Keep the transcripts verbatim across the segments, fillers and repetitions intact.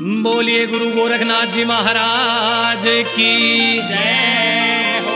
बोलिए गुरु गोरखनाथ जी महाराज की जय हो।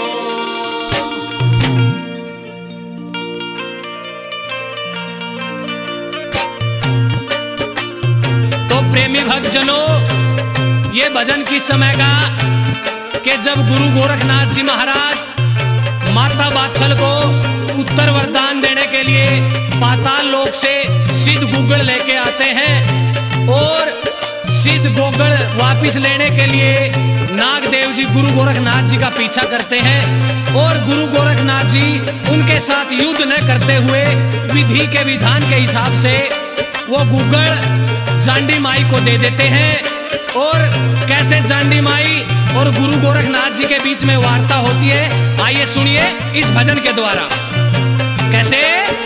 तो प्रेमी भक्तजनों, ये भजन किस समय का कि जब गुरु गोरखनाथ जी महाराज माता बात्सल को उत्तर वरदान देने के लिए पाताल लोक से सिद्ध गुगल लेके आते हैं और सिद्ध गोगड़ वापिस लेने के लिए नागदेव जी गुरु गोरखनाथ जी का पीछा करते हैं और गुरु गोरखनाथ जी उनके साथ युद्ध न करते हुए विधि के विधान के हिसाब से वो गुगड़ जांडी माई को दे देते हैं। और कैसे जांडी माई और गुरु गोरखनाथ जी के बीच में वार्ता होती है, आइए सुनिए इस भजन के द्वारा। कैसे?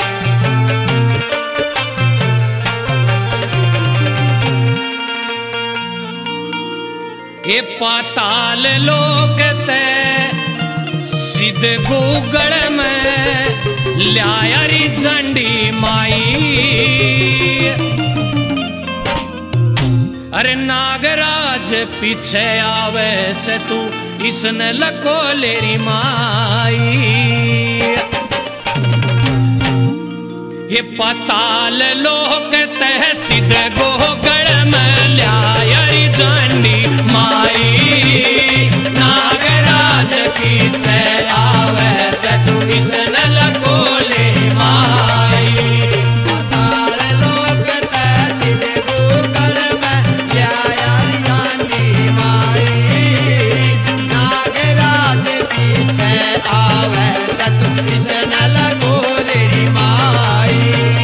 ये पाताल लोक ते सिद्ध गुगड़ में ल्यारी जांडी माई। अरे नागराज पीछे आवे से तू इसने लको लेरी माई। ये पाताल लोक ते सिद्ध गुगड़ में ल्यारी जांडी माई। नागराज पीछे आवे से तू इसने लको लेरी माई। पाताल लोक ते सिद्ध गुगड़ में ल्यारी जांडी माई। नागराज पीछे आवे से तू इसने लको लेरी माई।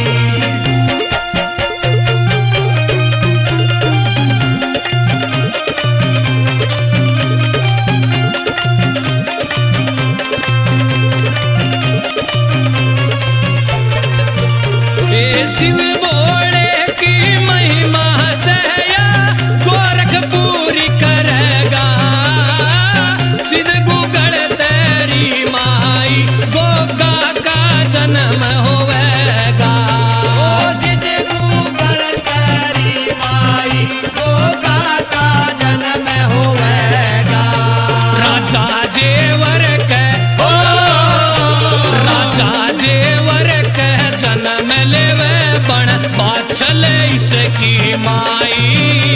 शिव बोले की महिमा से या गोरख पूरी करेगा। सिद्ध गुगड़ तेरी माई गोगा का जन्म होवेगा। ओ सिद्ध गुगड़ तेरी माई गोगा का जन्म होवेगा। राजा जेवर के ओ राजा जेवर के जन्म लेवे बण बाछल इसकी माई।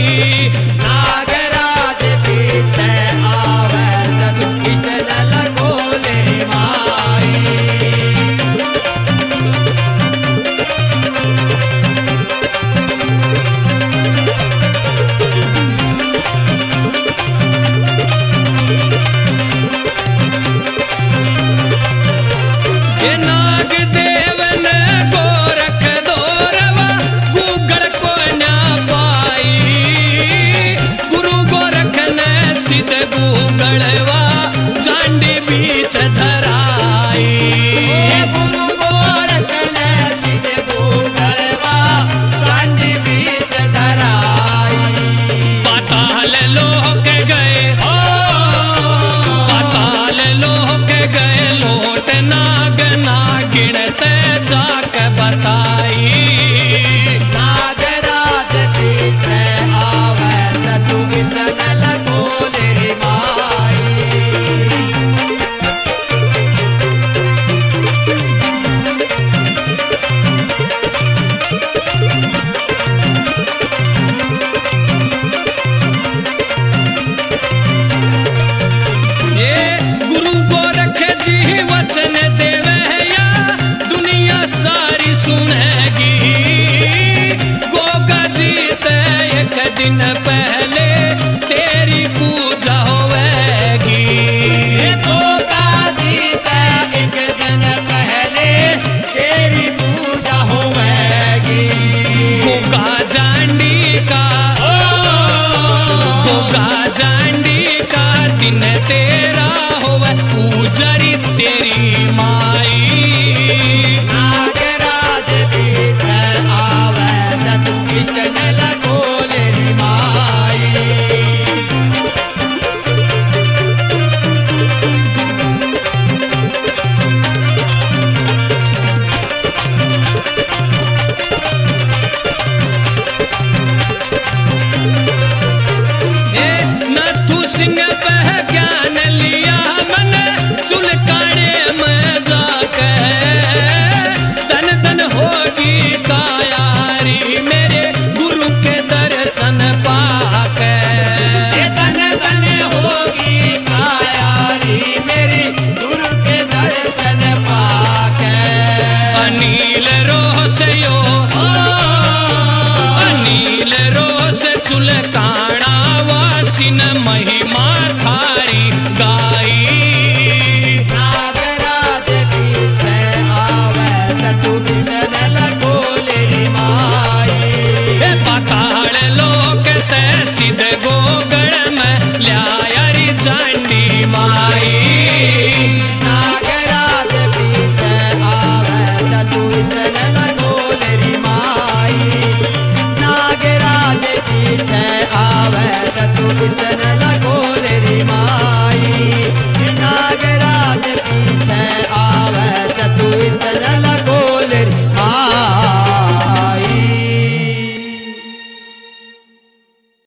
नागराज पीछे आवे से तू इसने लको लेरी माई। ये नागदेव ने गोरख दोरवा गुगड़ को ना पाई। गुरु गोरख ने सिद्ध गुगड़वा जांडी बीच धराई। गुरु गोरख ने सिद्ध गुगड़वा जांडी बीच धराई। पाताल लोक गए ओ पाताल लोक गए लोट नाग नागिन ते जाक बताई। नागराज पीछे आवे से तू इसने लको लेरी माई। ये गुरु गोरख जी वचन देवे या दुनिया सारी सुनेगी। गोगा जी ते एक दिन पे